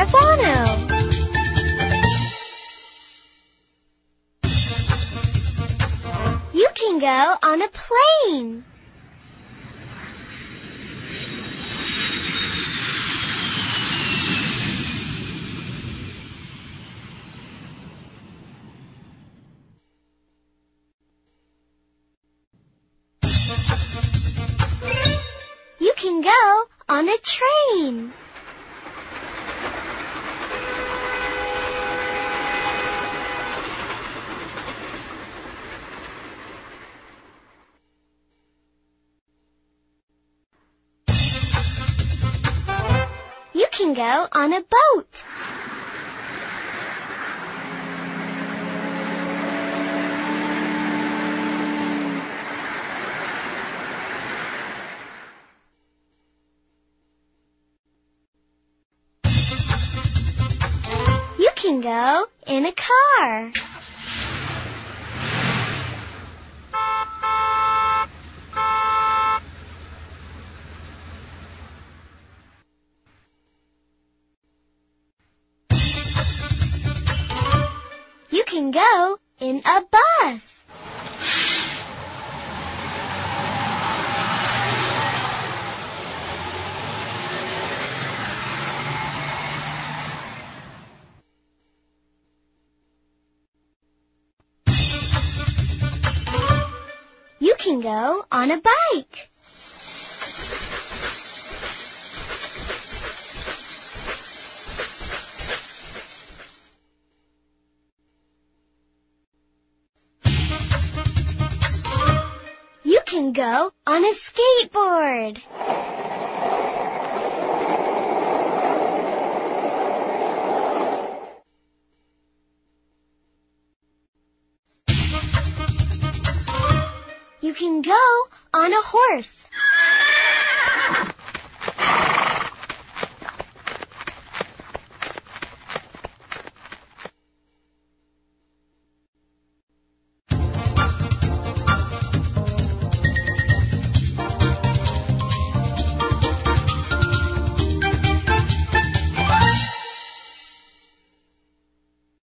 Garavano. You can go on a plane. You can go on a train. You can go on a boat. You can go in a car. You can go in a bus. You can go on a bike. You can go on a skateboard. You can go on a horse.